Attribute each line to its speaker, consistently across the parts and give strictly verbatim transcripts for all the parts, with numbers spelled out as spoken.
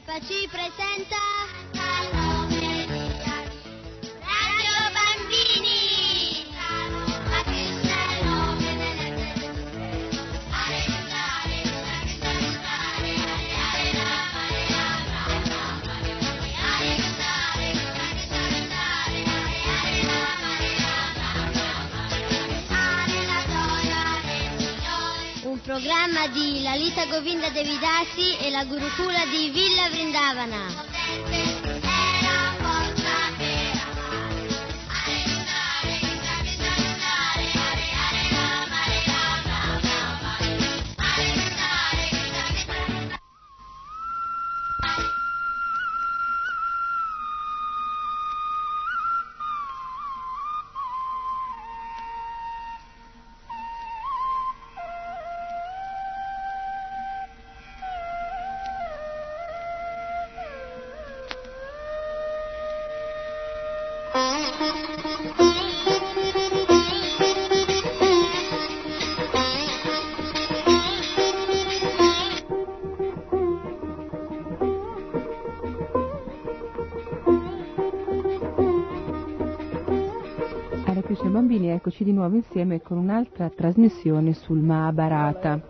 Speaker 1: Ci presenta Radio Bambini. Un programma di Lalita Govinda Devidasi e la Gurukula di Villa Vrindavana.
Speaker 2: Bambini, eccoci di nuovo insieme con un'altra trasmissione sul Mahabharata.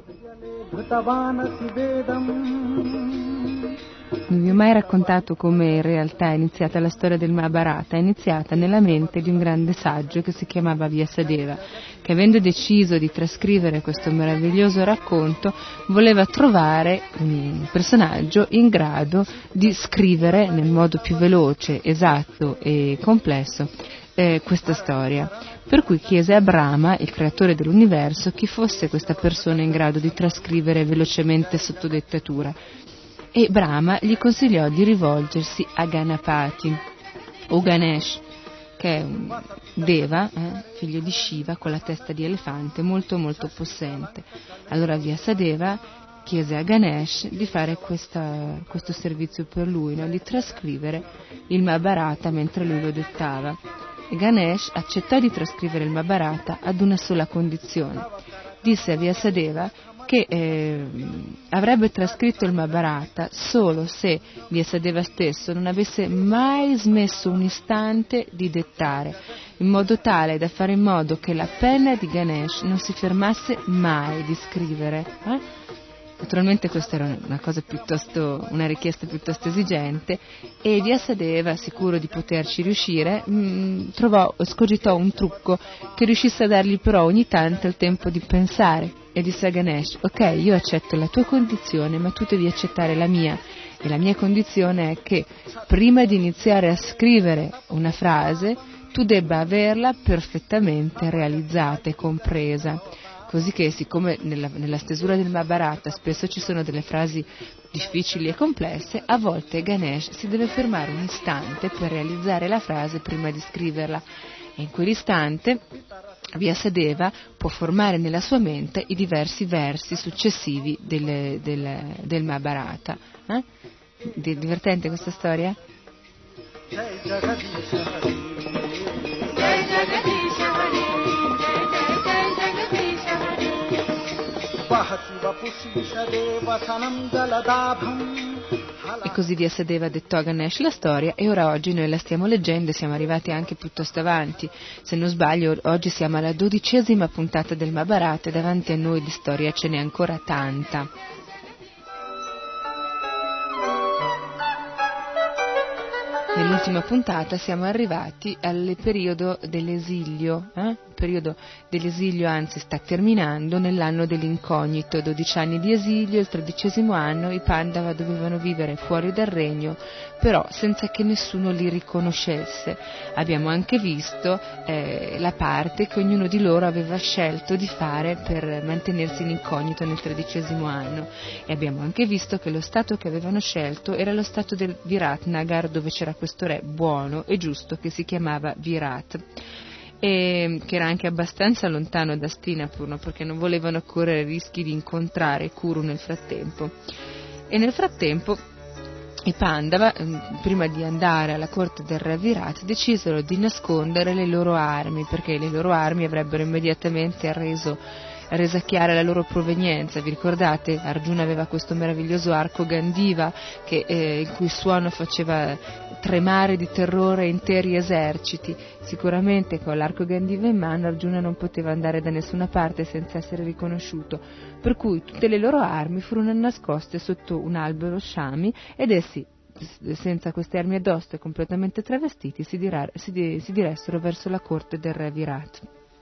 Speaker 2: Non vi ho mai raccontato come in realtà è iniziata la storia del Mahabharata. È iniziata nella mente di un grande saggio che si chiamava Vyasadeva, che avendo deciso di trascrivere questo meraviglioso racconto voleva trovare un personaggio in grado di scrivere nel modo più veloce, esatto e complesso Eh, questa storia, per cui chiese a Brahma, il creatore dell'universo, chi fosse questa persona in grado di trascrivere velocemente sotto dettatura, e Brahma gli consigliò di rivolgersi a Ganapati o Ganesh, che è un Deva, eh, figlio di Shiva, con la testa di elefante, molto molto possente. Allora Vyasadeva chiese a Ganesh di fare questa, questo servizio per lui, no? Di trascrivere il Mahabharata mentre lui lo dettava. E Ganesh accettò di trascrivere il Mahabharata ad una sola condizione. Disse a Vyasadeva che eh, avrebbe trascritto il Mahabharata solo se Vyasadeva stesso non avesse mai smesso un istante di dettare, in modo tale da fare in modo che la penna di Ganesh non si fermasse mai di scrivere. Eh? Naturalmente questa era una cosa piuttosto, una richiesta piuttosto esigente, e Vyasadeva, sicuro di poterci riuscire, mh, trovò, scogitò un trucco che riuscisse a dargli però ogni tanto il tempo di pensare, e disse a Ganesh: ok, io accetto la tua condizione, ma tu devi accettare la mia, e la mia condizione è che prima di iniziare a scrivere una frase tu debba averla perfettamente realizzata e compresa. Così che, siccome nella, nella stesura del Mahabharata spesso ci sono delle frasi difficili e complesse, a volte Ganesh si deve fermare un istante per realizzare la frase prima di scriverla, e in quell'istante Vyasadeva può formare nella sua mente i diversi versi successivi del, del, del Mahabharata. Eh? Divertente questa storia? Jai Jagadisha Hari, Jai Jagadisha Hari, Jai Jagadisha Hari. E così Vyasadeva dettò a Ganesh la storia, e ora oggi noi la stiamo leggendo e siamo arrivati anche piuttosto avanti. Se non sbaglio, oggi siamo alla dodicesima puntata del Mahabharata e davanti a noi di storia ce n'è ancora tanta. Nell'ultima puntata siamo arrivati al periodo dell'esilio, eh? il periodo dell'esilio anzi sta terminando nell'anno dell'incognito, dodici anni di esilio, il tredicesimo anno i Pandava dovevano vivere fuori dal regno, però senza che nessuno li riconoscesse. Abbiamo anche visto eh, la parte che ognuno di loro aveva scelto di fare per mantenersi in incognito nel tredicesimo anno, e abbiamo anche visto che lo stato che avevano scelto era lo stato del Viratnagar, dove c'era questo re buono e giusto che si chiamava Virat, e che era anche abbastanza lontano da Hastinapur, no? Perché non volevano correre rischi di incontrare Kuru nel frattempo. E nel frattempo i Pandava, prima di andare alla corte del re Virat, decisero di nascondere le loro armi, perché le loro armi avrebbero immediatamente reso resa chiara la loro provenienza. Vi ricordate? Arjuna aveva questo meraviglioso arco Gandiva che, eh, il cui suono faceva tremare di terrore interi eserciti. Sicuramente con l'arco Gandiva in mano Arjuna non poteva andare da nessuna parte senza essere riconosciuto, per cui tutte le loro armi furono nascoste sotto un albero Shami ed essi, senza queste armi addosso e completamente travestiti, si, dirà, si, di, si diressero verso la corte del re Virat.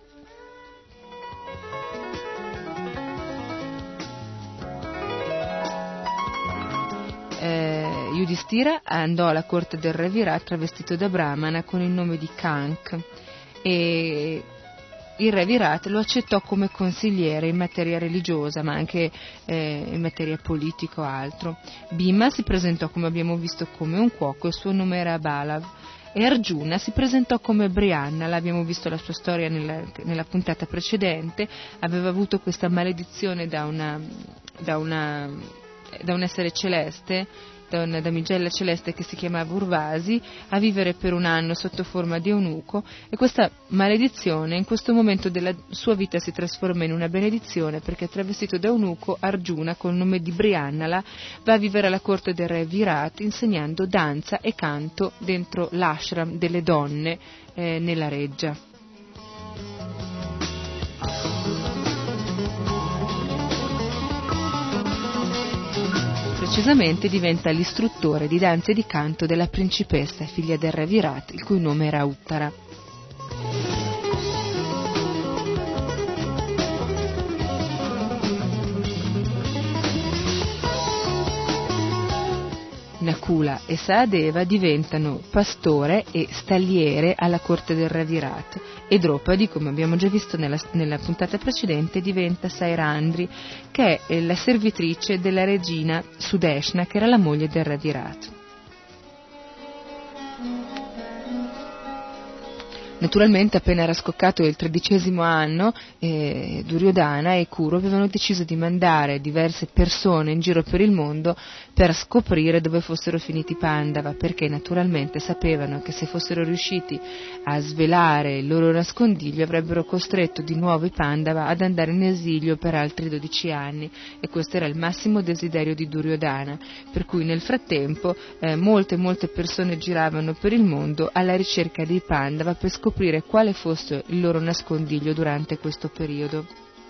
Speaker 2: Eh, Yudhishthira andò alla corte del re Virat travestito da Brahmana con il nome di Kank e il re Virat lo accettò come consigliere in materia religiosa ma anche eh, in materia politica o altro. Bhima si presentò, come abbiamo visto, come un cuoco, il suo nome era Balav, e Arjuna si presentò come Brianna. L'abbiamo visto la sua storia nella, nella puntata precedente. Aveva avuto questa maledizione da una da una da un essere celeste, da una damigella celeste che si chiamava Urvasi, a vivere per un anno sotto forma di eunuco, e questa maledizione in questo momento della sua vita si trasforma in una benedizione, perché travestito da eunuco Arjuna col nome di Briannala va a vivere alla corte del re Virat insegnando danza e canto dentro l'ashram delle donne eh, nella reggia. Precisamente diventa l'istruttore di danza e di canto della principessa, figlia del re Virat, il cui nome era Uttara. Nakula e Sahadeva diventano pastore e stalliere alla corte del re Virat e Draupadi, come abbiamo già visto nella, nella puntata precedente, diventa Sairandri, che è la servitrice della regina Sudeshna, che era la moglie del re Virat. Naturalmente, appena era scoccato il tredicesimo anno, eh, Duryodhana e Kuru avevano deciso di mandare diverse persone in giro per il mondo per scoprire dove fossero finiti i Pandava, perché naturalmente sapevano che se fossero riusciti a svelare il loro nascondiglio avrebbero costretto di nuovo i Pandava ad andare in esilio per altri dodici anni, e questo era il massimo desiderio di Duryodhana, per cui nel frattempo eh, molte molte persone giravano per il mondo alla ricerca dei Pandava per scoprire quale fosse il loro nascondiglio durante questo periodo.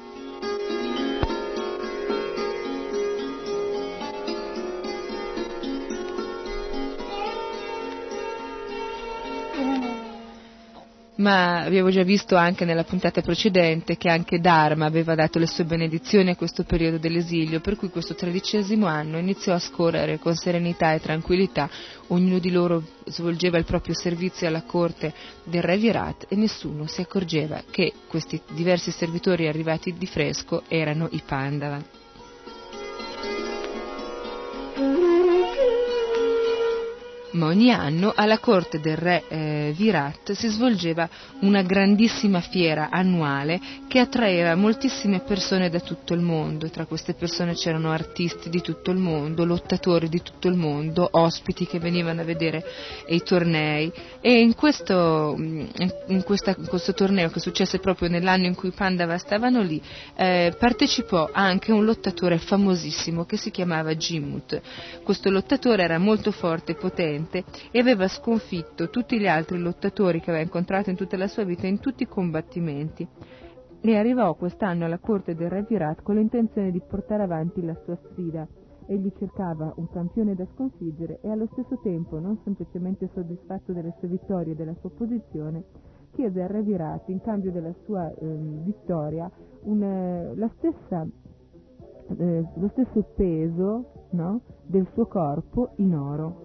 Speaker 2: Ma abbiamo già visto anche nella puntata precedente che anche Dharma aveva dato le sue benedizioni a questo periodo dell'esilio, per cui questo tredicesimo anno iniziò a scorrere con serenità e tranquillità. Ognuno di loro svolgeva il proprio servizio alla corte del re Virat e nessuno si accorgeva che questi diversi servitori arrivati di fresco erano i Pandava. Ma ogni anno alla corte del re eh, Virat si svolgeva una grandissima fiera annuale che attraeva moltissime persone da tutto il mondo. Tra queste persone c'erano artisti di tutto il mondo, lottatori di tutto il mondo, ospiti che venivano a vedere i tornei, e in questo, in questa, in questo torneo, che successe proprio nell'anno in cui i Pandava stavano lì, eh, partecipò anche un lottatore famosissimo che si chiamava Jimut. Questo lottatore era molto forte e potente e aveva sconfitto tutti gli altri lottatori che aveva incontrato in tutta la sua vita in tutti i combattimenti, e arrivò quest'anno alla corte del re Virat con l'intenzione di portare avanti la sua sfida. Egli cercava un campione da sconfiggere e allo stesso tempo, non semplicemente soddisfatto delle sue vittorie e della sua posizione, chiese al re Virat, in cambio della sua eh, vittoria, un, eh, la stessa eh, lo stesso peso, no, del suo corpo in oro.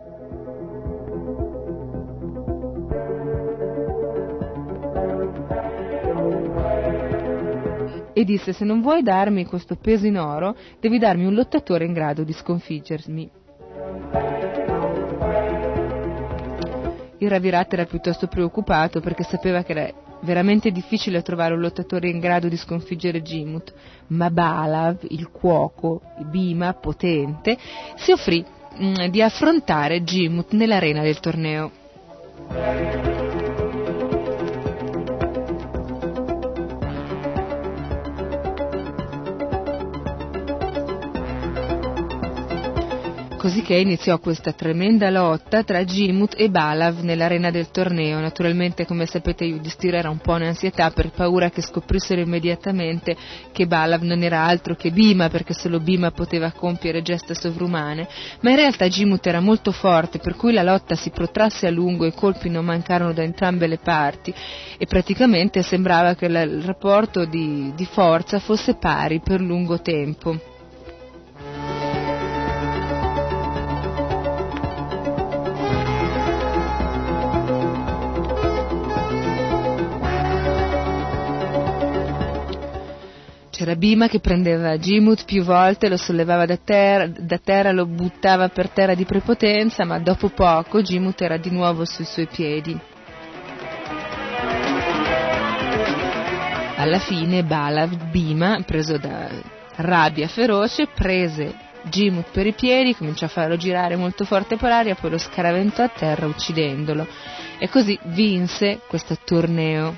Speaker 2: E disse: se non vuoi darmi questo peso in oro, devi darmi un lottatore in grado di sconfiggermi. Il re Virat era piuttosto preoccupato, perché sapeva che era veramente difficile trovare un lottatore in grado di sconfiggere Jimut, ma Balav, il cuoco, Bhima potente, si offrì mh, di affrontare Jimut nell'arena del torneo. così che iniziò questa tremenda lotta tra Jimut e Balav nell'arena del torneo. Naturalmente, come sapete, Yudhishthira era un po' in ansietà per paura che scoprissero immediatamente che Balav non era altro che Bhima, perché solo Bhima poteva compiere gesta sovrumane, ma in realtà Jimut era molto forte, per cui la lotta si protrasse a lungo, i colpi non mancarono da entrambe le parti e praticamente sembrava che il rapporto di, di forza fosse pari per lungo tempo. C'era Bhima che prendeva Jimut più volte, lo sollevava da terra, da terra, lo buttava per terra di prepotenza, ma dopo poco Jimut era di nuovo sui suoi piedi. Alla fine Balav, Bhima, preso da rabbia feroce, prese Jimut per i piedi, cominciò a farlo girare molto forte per aria, poi lo scaraventò a terra uccidendolo. E così vinse questo torneo.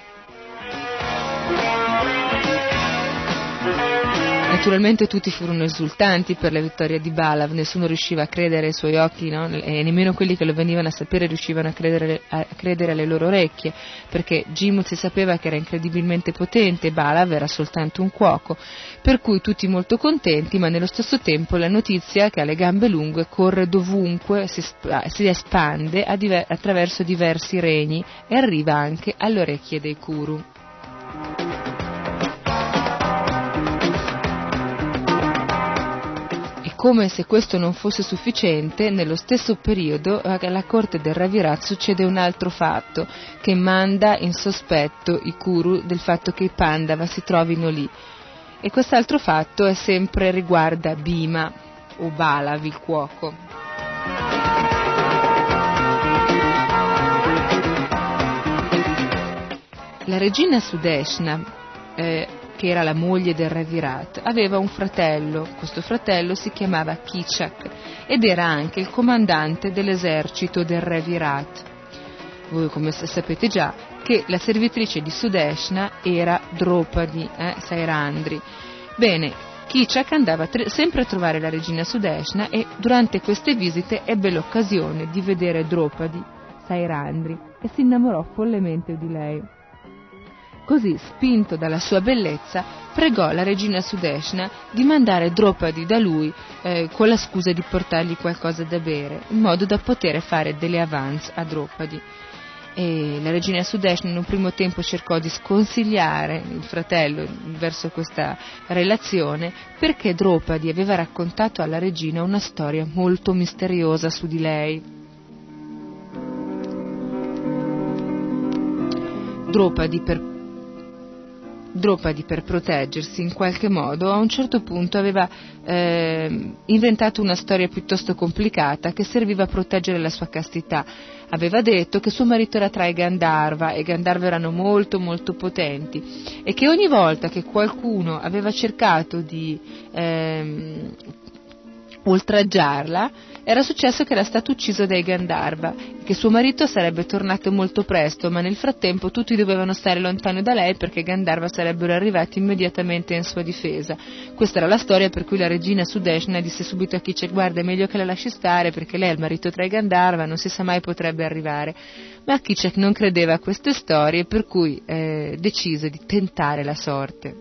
Speaker 2: Naturalmente tutti furono esultanti per la vittoria di Balav, nessuno riusciva a credere ai suoi occhi, no? E nemmeno quelli che lo venivano a sapere riuscivano a credere, a credere alle loro orecchie, perché Jimut si sapeva che era incredibilmente potente e Balav era soltanto un cuoco, per cui tutti molto contenti, ma nello stesso tempo la notizia che ha le gambe lunghe corre dovunque, si, si espande a diver- attraverso diversi regni e arriva anche alle orecchie dei Kuru. Come se questo non fosse sufficiente, nello stesso periodo alla corte del Ravirat succede un altro fatto che manda in sospetto i Kuru del fatto che i Pandava si trovino lì. E quest'altro fatto è sempre riguarda Bhima o Balav, il cuoco. La regina Sudeshna, eh, che era la moglie del Ravirat, aveva un fratello. Questo fratello si chiamava Kichak ed era anche il comandante dell'esercito del Ravirat. Voi come sapete già che la servitrice di Sudeshna era Draupadi, eh, Sairandri. Bene, Kichak andava tre- sempre a trovare la regina Sudeshna e durante queste visite ebbe l'occasione di vedere Draupadi, Sairandri, e si innamorò follemente di lei. Così, spinto dalla sua bellezza, pregò la regina Sudeshna di mandare Draupadi da lui eh, con la scusa di portargli qualcosa da bere, in modo da poter fare delle avance a Draupadi. E la regina Sudeshna in un primo tempo cercò di sconsigliare il fratello verso questa relazione, perché Draupadi aveva raccontato alla regina una storia molto misteriosa su di lei. Draupadi per Draupadi per proteggersi in qualche modo a un certo punto aveva eh, inventato una storia piuttosto complicata che serviva a proteggere la sua castità. Aveva detto che suo marito era tra i Gandharva e i Gandharva erano molto molto potenti e che ogni volta che qualcuno aveva cercato di eh, oltraggiarla era successo che era stato ucciso dai Gandharva, che suo marito sarebbe tornato molto presto, ma nel frattempo tutti dovevano stare lontano da lei perché i Gandharva sarebbero arrivati immediatamente in sua difesa. Questa era la storia per cui la regina Sudeshna disse subito a Kichak: guarda, è meglio che la lasci stare perché lei è il marito tra i Gandharva, non si sa mai, potrebbe arrivare. Ma Kichak non credeva a queste storie, per cui eh, decise di tentare la sorte.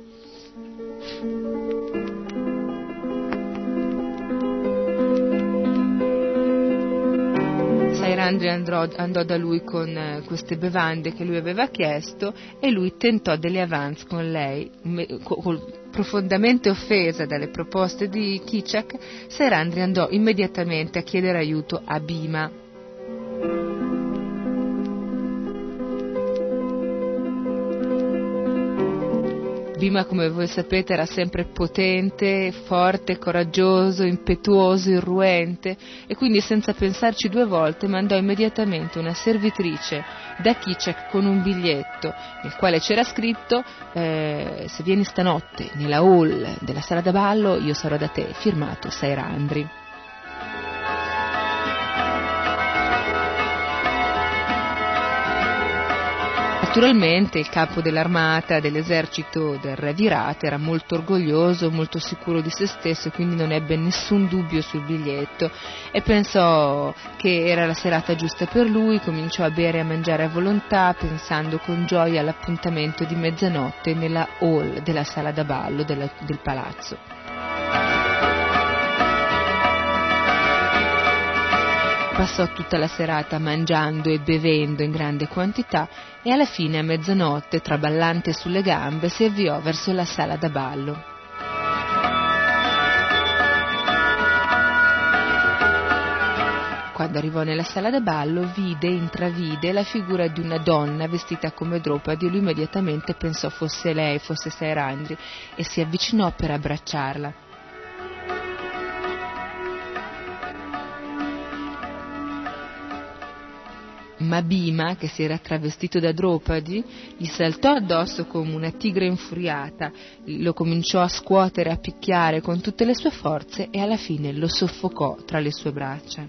Speaker 2: Sairandri andò, andò da lui con eh, queste bevande che lui aveva chiesto e lui tentò delle avance con lei. Me, co, profondamente offesa dalle proposte di Kichak, Sairandri andò immediatamente a chiedere aiuto a Bhima. Bhima, come voi sapete, era sempre potente, forte, coraggioso, impetuoso, irruente, e quindi senza pensarci due volte mandò immediatamente una servitrice da Kichak con un biglietto nel quale c'era scritto eh, se vieni stanotte nella hall della sala da ballo io sarò da te, firmato Sairandri. Naturalmente il capo dell'armata, dell'esercito del re Virat era molto orgoglioso, molto sicuro di se stesso, e quindi non ebbe nessun dubbio sul biglietto e pensò che era la serata giusta per lui. Cominciò a bere e a mangiare a volontà, pensando con gioia all'appuntamento di mezzanotte nella hall della sala da ballo della, del palazzo. Passò tutta la serata mangiando e bevendo in grande quantità e alla fine, a mezzanotte, traballante sulle gambe, si avviò verso la sala da ballo. Quando arrivò nella sala da ballo, vide, intravide la figura di una donna vestita come Draupadi e lui immediatamente pensò fosse lei, fosse Sairandri, e si avvicinò per abbracciarla. Ma Bhima, che si era travestito da Draupadi, gli saltò addosso come una tigre infuriata, lo cominciò a scuotere, a picchiare con tutte le sue forze e alla fine lo soffocò tra le sue braccia.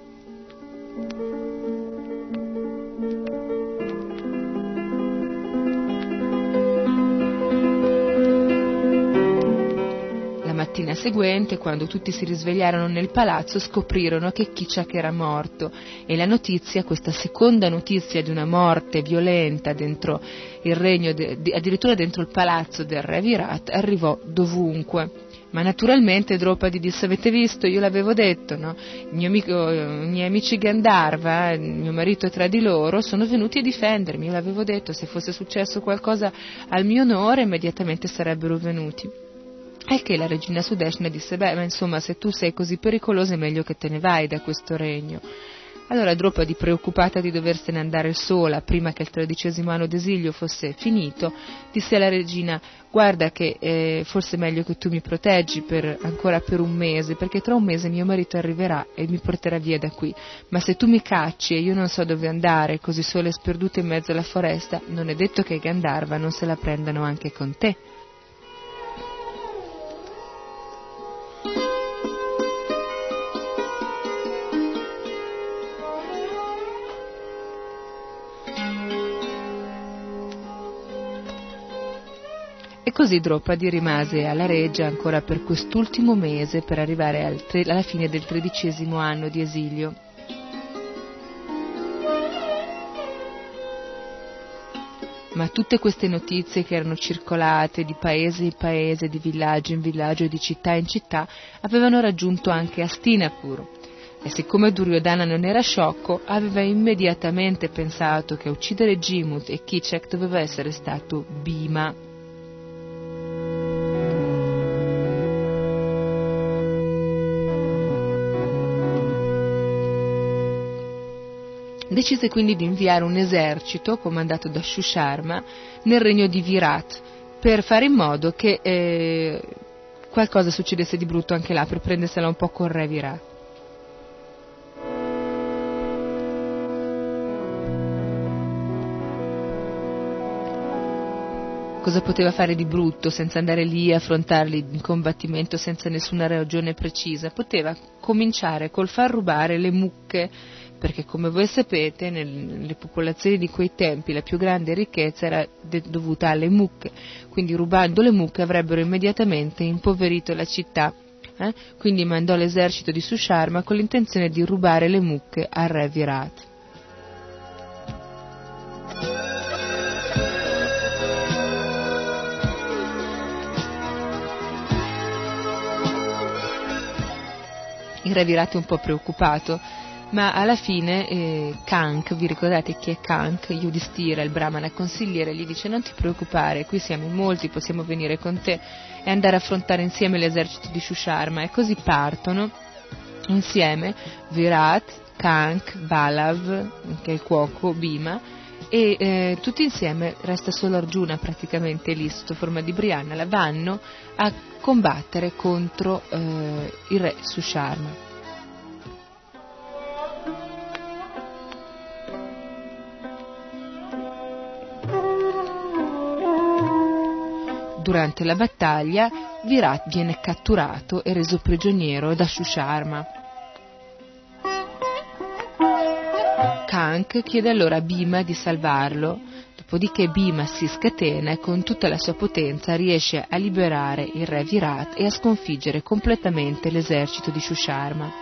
Speaker 2: La mattina seguente, quando tutti si risvegliarono nel palazzo, scoprirono che Kichak era morto e la notizia, questa seconda notizia di una morte violenta dentro il regno, de, de, addirittura dentro il palazzo del re Virat, arrivò dovunque. Ma naturalmente Draupadi disse: avete visto, io l'avevo detto, no? Il mio amico, i miei amici Gandharva, il mio marito è tra di loro, sono venuti a difendermi, io l'avevo detto, se fosse successo qualcosa al mio onore immediatamente sarebbero venuti. Al che la regina Sudeshna disse: beh, ma insomma, se tu sei così pericolosa è meglio che te ne vai da questo regno. Allora Draupadi, preoccupata di doversene andare sola prima che il tredicesimo anno d'esilio fosse finito, disse alla regina: guarda che eh, forse è meglio che tu mi proteggi per, ancora per un mese, perché tra un mese mio marito arriverà e mi porterà via da qui, ma se tu mi cacci e io non so dove andare, così sola e sperduta in mezzo alla foresta, non è detto che i Gandharva non se la prendano anche con te. E così Draupadi rimase alla reggia ancora per quest'ultimo mese, per arrivare al tre, alla fine del tredicesimo anno di esilio. Ma tutte queste notizie che erano circolate di paese in paese, di villaggio in villaggio, di città in città, avevano raggiunto anche Hastinapur. E siccome Duryodhana non era sciocco, aveva immediatamente pensato che a uccidere Jimut e Kichak doveva essere stato Bhima. Decise quindi di inviare un esercito comandato da Shushārma nel regno di Virat per fare in modo che eh, qualcosa succedesse di brutto anche là, per prendersela un po' con re Virat. Cosa poteva fare di brutto senza andare lì a affrontarli in combattimento senza nessuna ragione precisa? Poteva cominciare col far rubare le mucche, perché come voi sapete nelle popolazioni di quei tempi la più grande ricchezza era de- dovuta alle mucche, quindi rubando le mucche avrebbero immediatamente impoverito la città, eh? Quindi mandò l'esercito di Shushārma con l'intenzione di rubare le mucche al re Virat. Il re Virat è un po' preoccupato, ma alla fine eh, Kank, vi ricordate chi è Kank? Yudhishthira, il brahmana consigliere, gli dice: non ti preoccupare, qui siamo in molti, possiamo venire con te e andare a affrontare insieme l'esercito di Shushārma. E così partono insieme Virat, Kank, Balav, che è il cuoco, Bhima, e eh, tutti insieme, resta solo Arjuna praticamente lì sotto forma di Brianna, vanno a combattere contro eh, il re Shushārma. Durante la battaglia Virat viene catturato e reso prigioniero da Shushārma. Kank chiede allora a Bhima di salvarlo, Dopodiché Bhima si scatena e con tutta la sua potenza riesce a liberare il re Virat e a sconfiggere completamente l'esercito di Shusharma.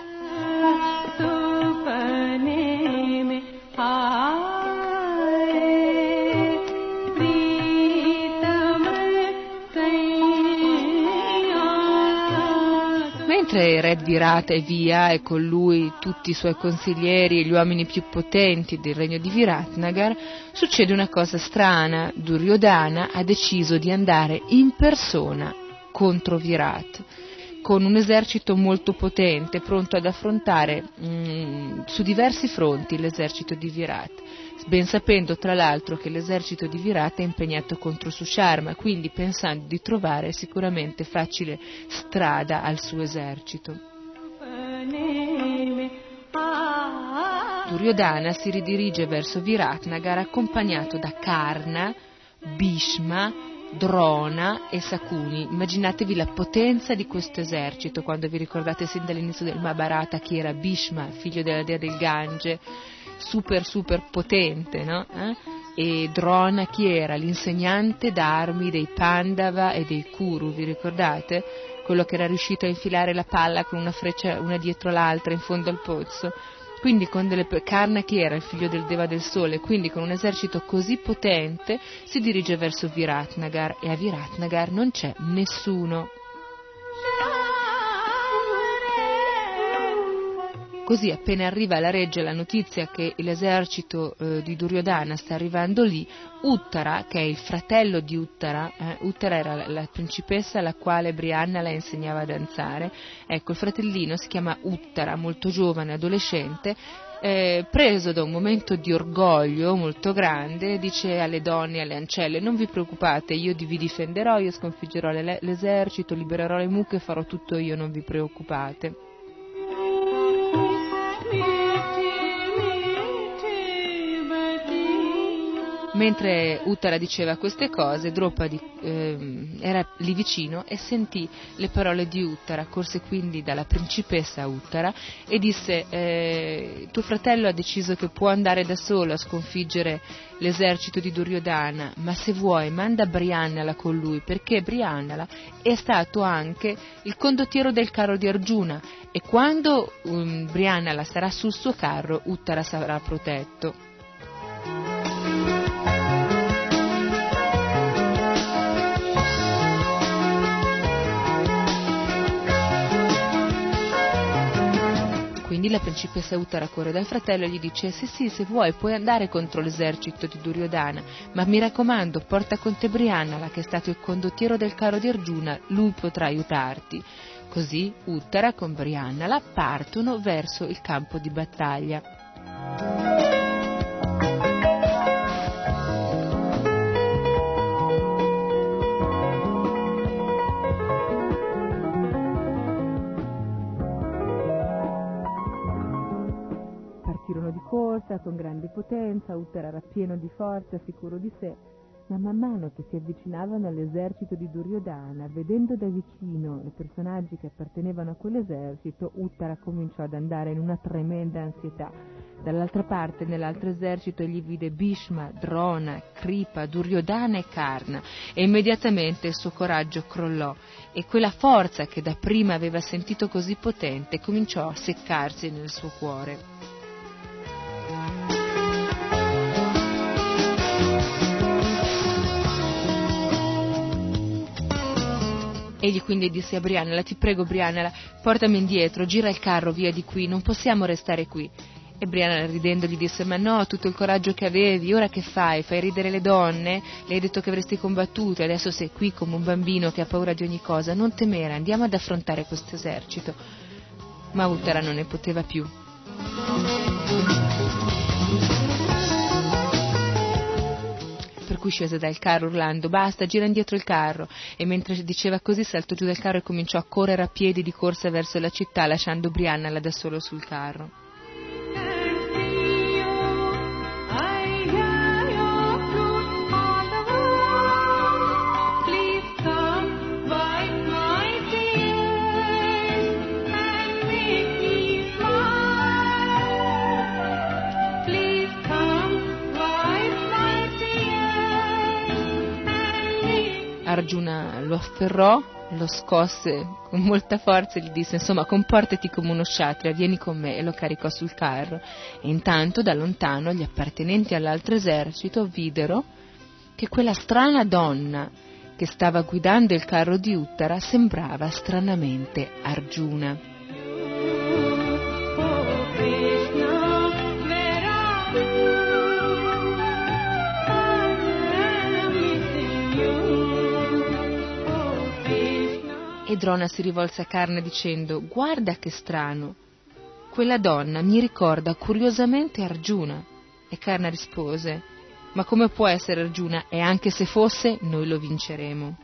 Speaker 2: Mentre re Virat è via e con lui tutti i suoi consiglieri e gli uomini più potenti del regno di Viratnagar, succede una cosa strana. Duryodhana ha deciso di andare in persona contro Virat, con un esercito molto potente, pronto ad affrontare mh, su diversi fronti l'esercito di Virat, ben sapendo tra l'altro che l'esercito di Virat è impegnato contro Shusharma, quindi pensando di trovare sicuramente facile strada al suo esercito. Duryodhana si ridirige verso Viratnagar accompagnato da Karna, Bhishma, Drona e Sakuni. Immaginatevi la potenza di questo esercito, quando vi ricordate sin dall'inizio del Mahabharata chi era Bhishma, figlio della dea del Gange, super super potente, no? Eh? E Drona chi era? L'insegnante d'armi dei Pandava e dei Kuru, vi ricordate? Quello che era riuscito a infilare la palla con una freccia una dietro l'altra in fondo al pozzo. Quindi con delle Karna chi era? Il figlio del Deva del Sole, quindi con un esercito così potente si dirige verso Viratnagar e a Viratnagar non c'è nessuno. Così appena arriva alla reggia la notizia che l'esercito eh, di Duryodhana sta arrivando lì, Uttara, che è il fratello di Uttara, eh, Uttara era la, la principessa alla quale Brianna la insegnava a danzare, ecco il fratellino si chiama Uttara, molto giovane, adolescente, eh, preso da un momento di orgoglio molto grande, dice alle donne e alle ancelle: non vi preoccupate, io vi difenderò, io sconfiggerò le, l'esercito, libererò le mucche, farò tutto io, non vi preoccupate. Mentre Uttara diceva queste cose, Draupadi eh, era lì vicino e sentì le parole di Uttara, corse quindi dalla principessa Uttara e disse: eh, tuo fratello ha deciso che può andare da solo a sconfiggere l'esercito di Duryodhana, ma se vuoi manda Briannala con lui, perché Briannala è stato anche il condottiero del carro di Arjuna e quando um, Briannala sarà sul suo carro, Uttara sarà protetto. Quindi la principessa Uttara corre dal fratello e gli dice: sì sì, se vuoi puoi andare contro l'esercito di Duryodhana, ma mi raccomando porta con te Briannala, che è stato il condottiero del carro di Arjuna, lui potrà aiutarti. Così Uttara con Briannala partono verso il campo di battaglia. Partirono di corsa con grande potenza, Uttara era pieno di forza, sicuro di sé, ma man mano che si avvicinavano all'esercito di Duryodhana, vedendo da vicino i personaggi che appartenevano a quell'esercito, Uttara cominciò ad andare in una tremenda ansietà. Dall'altra parte, nell'altro esercito, egli vide Bhishma, Drona, Kripa, Duryodhana e Karna, e immediatamente il suo coraggio crollò, e quella forza che dapprima aveva sentito così potente cominciò a seccarsi nel suo cuore. Egli quindi disse a Briannala: ti prego Briannala, portami indietro, gira il carro via di qui, non possiamo restare qui. E Briannala ridendo gli disse: ma no, tutto il coraggio che avevi, ora che fai? Fai ridere le donne? Le hai detto che avresti combattuto e adesso sei qui come un bambino che ha paura di ogni cosa. Non temere, andiamo ad affrontare questo esercito. Ma Uttara non ne poteva più. Per cui scese dal carro urlando: basta, gira indietro il carro, e mentre diceva così saltò giù dal carro e cominciò a correre a piedi di corsa verso la città, lasciando Briannala da solo sul carro. Arjuna lo afferrò, lo scosse con molta forza e gli disse: insomma, comportati come uno kshatriya, vieni con me, e lo caricò sul carro. E intanto da lontano gli appartenenti all'altro esercito videro che quella strana donna che stava guidando il carro di Uttara sembrava stranamente Arjuna. E Drona si rivolse a Karna dicendo: guarda che strano, quella donna mi ricorda curiosamente Arjuna. E Karna rispose: ma come può essere Arjuna? E anche se fosse, noi lo vinceremo.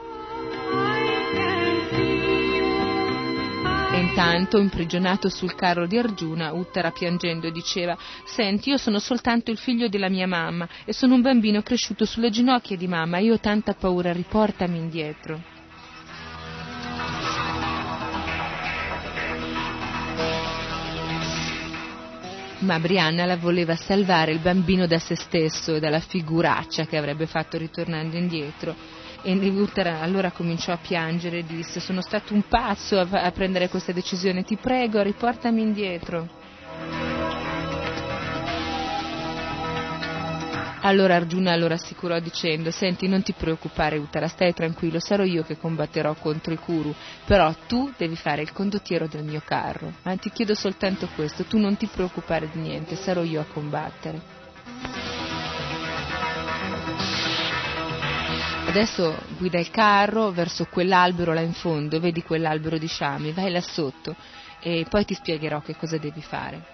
Speaker 2: E intanto, imprigionato sul carro di Arjuna, Uttara piangendo diceva: senti, io sono soltanto il figlio della mia mamma e sono un bambino cresciuto sulle ginocchia di mamma, io ho tanta paura, riportami indietro. Ma Brianna la voleva salvare il bambino da se stesso e dalla figuraccia che avrebbe fatto ritornando indietro. E Uttara allora cominciò a piangere e disse: sono stato un pazzo a, a prendere questa decisione, ti prego, riportami indietro. Allora Arjuna lo rassicurò dicendo: senti, non ti preoccupare Uttara, stai tranquillo, sarò io che combatterò contro i Kuru, però tu devi fare il condottiero del mio carro. Ma ti chiedo soltanto questo, tu non ti preoccupare di niente, sarò io a combattere. Adesso guida il carro verso quell'albero là in fondo, vedi quell'albero di sciami, vai là sotto e poi ti spiegherò che cosa devi fare.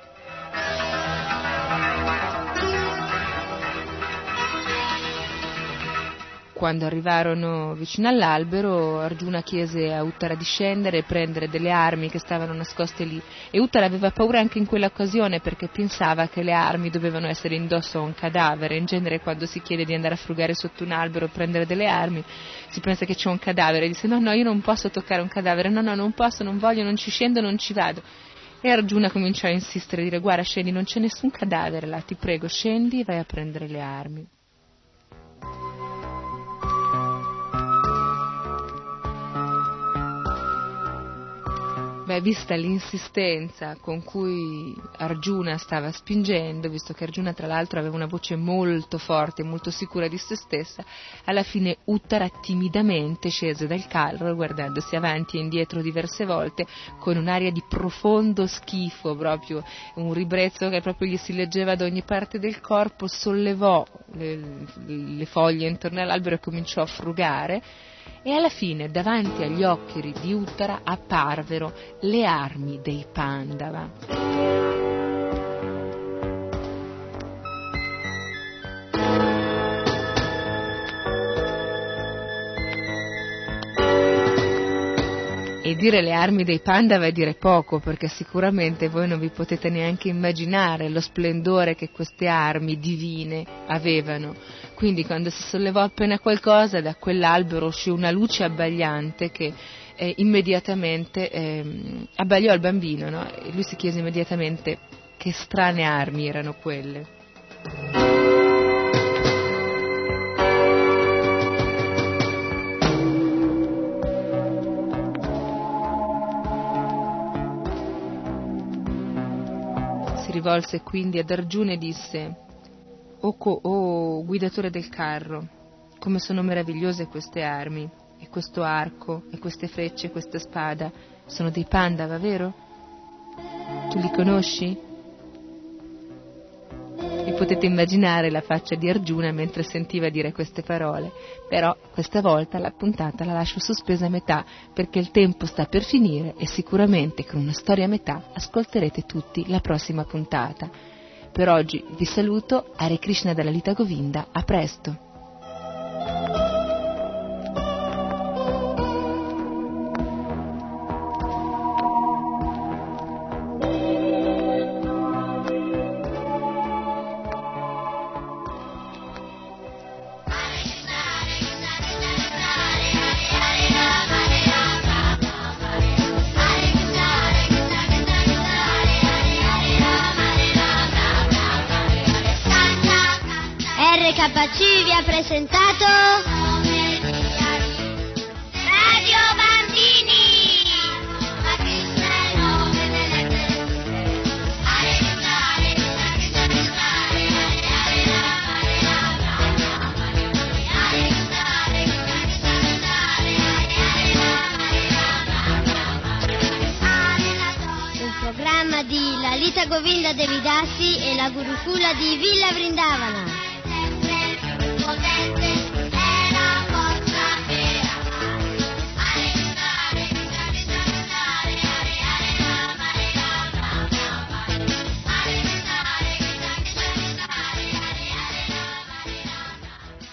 Speaker 2: Quando arrivarono vicino all'albero, Arjuna chiese a Uttara di scendere e prendere delle armi che stavano nascoste lì. E Uttara aveva paura anche in quell'occasione perché pensava che le armi dovevano essere indosso a un cadavere. In genere quando si chiede di andare a frugare sotto un albero e prendere delle armi, si pensa che c'è un cadavere. Dice: no, no, io non posso toccare un cadavere, no, no, non posso, non voglio, non ci scendo, non ci vado. E Arjuna cominciò a insistere, a dire: guarda, scendi, non c'è nessun cadavere là, ti prego, scendi e vai a prendere le armi. Beh, vista l'insistenza con cui Arjuna stava spingendo, visto che Arjuna tra l'altro aveva una voce molto forte, molto sicura di se stessa, alla fine Uttara timidamente scese dal carro, guardandosi avanti e indietro diverse volte, con un'aria di profondo schifo, proprio un ribrezzo che proprio gli si leggeva da ogni parte del corpo, sollevò le, le foglie intorno all'albero e cominciò a frugare. E alla fine davanti agli occhi di Uttara apparvero le armi dei Pandava. E dire le armi dei Pandava è dire poco, perché sicuramente voi non vi potete neanche immaginare lo splendore che queste armi divine avevano. Quindi quando si sollevò appena qualcosa, da quell'albero uscì una luce abbagliante che eh, immediatamente eh, abbagliò il bambino, no? E lui si chiese immediatamente che strane armi erano quelle. Si rivolse quindi ad Arjuna e disse: O, co- o guidatore del carro, come sono meravigliose queste armi, e questo arco, e queste frecce, e questa spada, sono dei Pandava, vero? Tu li conosci? E potete immaginare la faccia di Arjuna mentre sentiva dire queste parole, però questa volta la puntata la lascio sospesa a metà, perché il tempo sta per finire e sicuramente con una storia a metà ascolterete tutti la prossima puntata. Per oggi vi saluto, Hare Krishna dalla Lita Govinda, a presto!
Speaker 1: R K C vi ha presentato Lalita Govinda Devidasi e la Gurukula di Villa Vrindavana.